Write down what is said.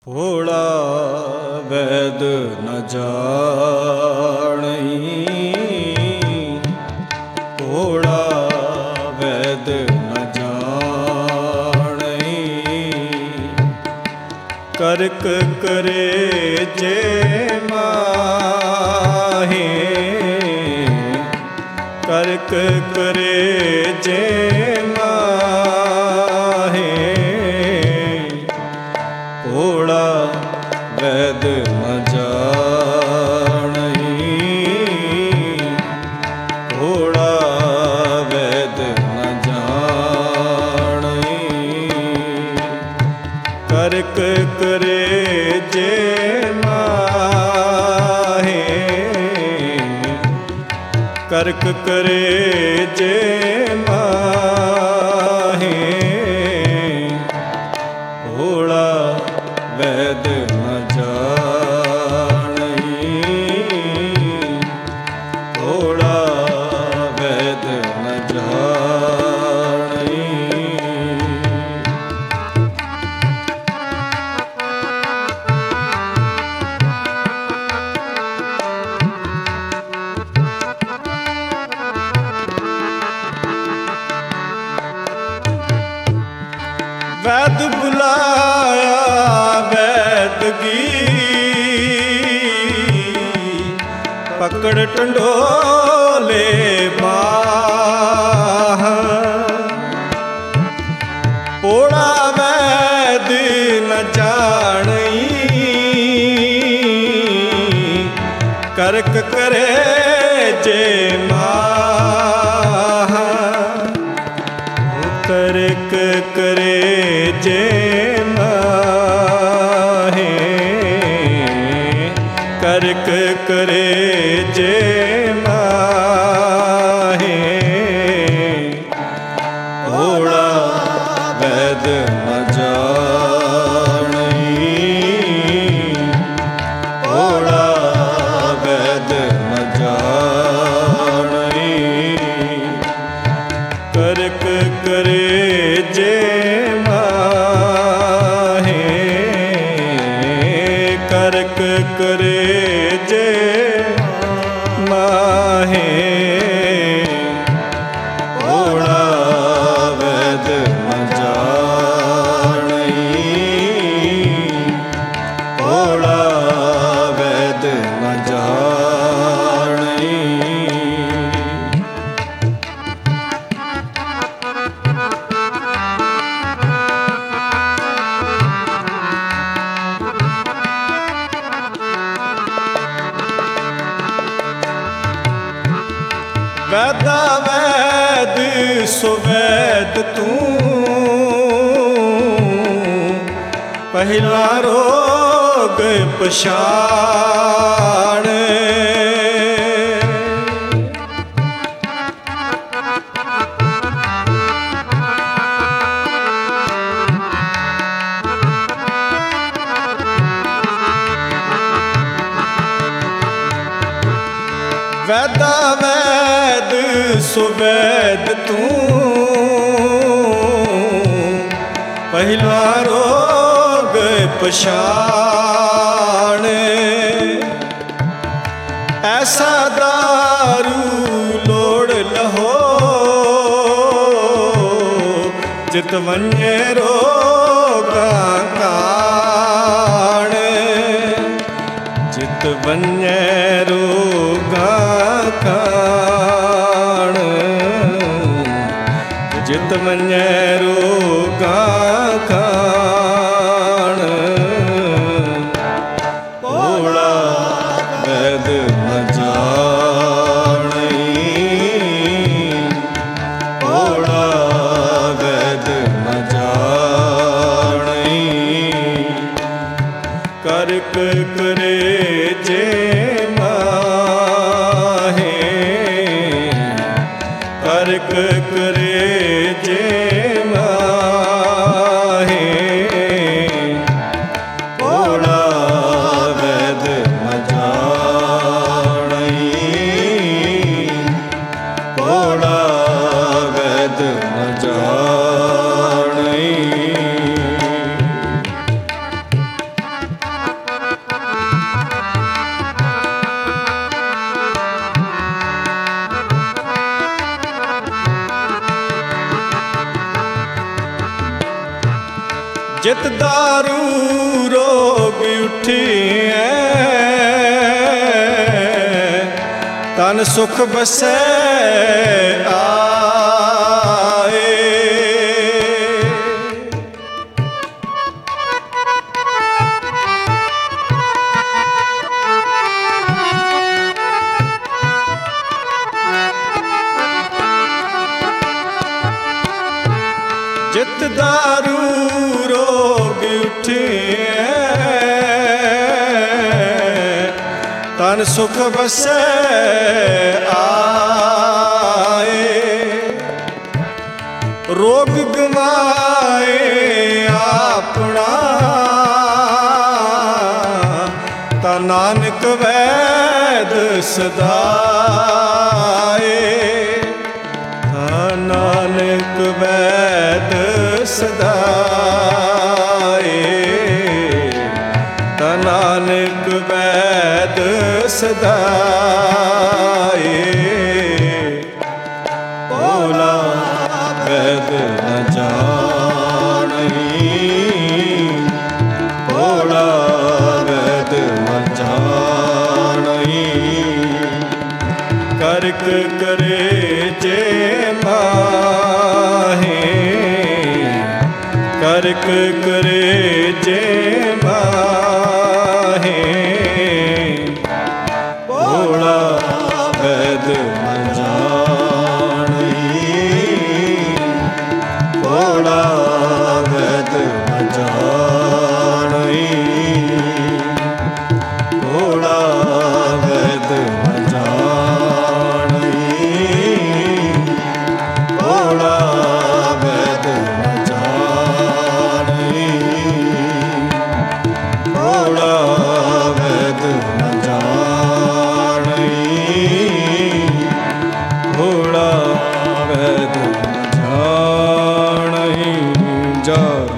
ਭੋਲਾ ਵੈਦ ਨ ਜਾਣਈ, ਭੋਲਾ ਵੈਦ ਨ ਜਾਣਈ। ਕਰਕ ਕਰੇ ਜੇ ਮਾਹੇ, ਕਰਕ ਕਰੇ ਜੇ ਮਾਹੇ। ਭੋਲਾ ਵੈਦ ਨ ਜਾਣਈ, ਭੋਲਾ ਵੈਦ ਨ ਜਾਣਈ। ਕਰਕ ਕਰੇ ਜੇ ਮਾਹੇ, ਕਰਕ ਕਰੇ ਜੇ ਮਾਹੇ। ਭੋਲਾ ਵੈਦ ਨ ਜਾਣਈ, ਭੋਲਾ ਵੈਦ ਨ ਜਾਣਈ। ਵੈਦ ਬੁਲਾਇਆ ਵੈਦਗੀ, ਪਕੜ ਟੰਡੋਲੇ ਬਾਹ। ਭੋਲਾ ਵੈਦ ਨ ਜਾਣਈ, ਕਰਕ ਕਰੇ ਜੇ ਮਾਹ। ਕਰਕ ਕਰੇ ਜੇ ਮਾਹੇ, ਕਰਕ ਕਰੇ ਜੇ ਮਾਹੇ। ਭੋਲਾ ਵੈਦ ਨ ਜਾਣਈ, ਭੋਲਾ ਵੈਦ ਨ ਜਾਣਈ। ਕਰਕ ਕਰੇ ਜੇ ਮਾਹੇ, ਕਰਕ ਕਰੇ ਜੇ ਮਾਹੇ। ਭੋਲਾ ਵੈਦ ਨ ਜਾਣਈ, ਭੋਲਾ ਵੈਦ ਨ ਜਾਣਈ। ਵੈਦਾ ਵੈਦ ਸੁਵੈਦ ਤੂੰ, ਪਹਿਲਾ ਰੋਗ ਪਛਾਣ। ਵੈਦਾ ਵੈਦ ਸੁਵੈਦ ਤੂੰ, ਪਹਿਲਾ ਰੋਗ ਪਛਾਣ। ਐਸਾ ਦਾਰੂ ਲੋੜ ਲਹੋ, ਜਿਤ ਵੰਝੇ ਰੋਗਾਂ ਕਾਣ। ਜਿਤ ਵੰਝੇ ਰੋਗਾਂ ਕਾਣ, ਜਿਤ ਵੰਝੇ ਰੋਗਾਂ ਕਾਣ। ਭੋਲਾ ਵੈਦ ਨ ਜਾਣਈ, ਭੋਲਾ ਵੈਦ ਨ ਜਾਣਈ। ਕਰਕ ਕਰੇ ਜੇ ਮਾਹੇ, ਕਰਕ ਕਰੇ ਜੇ ਮਾਹੇ। ਭੋਲਾ ਵੈਦ ਨ ਜਾਣਈ, ਭੋਲਾ ਵੈਦ ਨ ਜਾਣਈ। ਜਿਤ ਦਾਰੂ ਰੋਗ ਉਠੀਐ, ਤਨ ਸੁਖ ਬਸੈ ਆਏ। ਜਿਤ ਦਾਰੂ ਰੋਗ ਉਠੀਐ, ਤਨ ਸੁਖ ਬਸੈ ਆਏ। ਰੋਗ ਗਵਾਏ ਆਪਣਾ, ਤਾ ਨਾਨਕ ਵੈਦ ਸਦਾਏ। ਤਾ ਨਾਨਕ ਵੈਦ ਸਦਾਏ। ਤਾ ਨਾਨਕ ਵੈਦ ਸਦਾਏ। ਭੋਲਾ ਵੈਦ ਨ ਜਾਣਈ, ਭੋਲਾ ਵੈਦ ਨ ਜਾਣਈ। ਕਰਕ ਕਰੇ ਜੇ ਮਾਹੇ, ਕਰਕ ਕਰੇ ਜੇ ਮਾਹੇ। ਭੋਲਾ ਵੈਦ ਨ ਜਾਣਈ, ਭੋਲਾ ਵੈਦ ਨ ਜਾਣਈ। ਭੋਲਾ ਵੈਦ ਨ ਜਾਣਈ, ਭੋਲਾ ਵੈਦ ਨ ਜਾਣਈ। ਭੋਲਾ ਵੈਦ ਨ ਜਾਣਈ, ਭੋਲਾ ਵੈਦ ਨ ਜਾਣਈ। ਜੈ